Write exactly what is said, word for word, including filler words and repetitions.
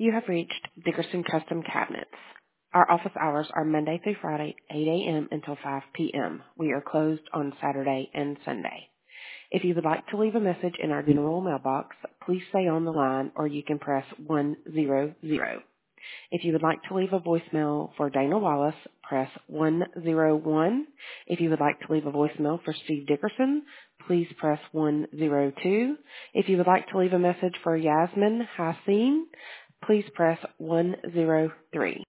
You have reached Dickerson Custom Cabinets. Our office hours are Monday through Friday, eight a.m. until five p.m. We are closed on Saturday and Sunday. If you would like to leave a message in our general mailbox, please stay on the line or you can press one zero zero. If you would like to leave a voicemail for Dana Wallace, press one zero one. If you would like to leave a voicemail for Steve Dickerson, please press one zero two. If you would like to leave a message for Yasmin Hassan, please press one zero three.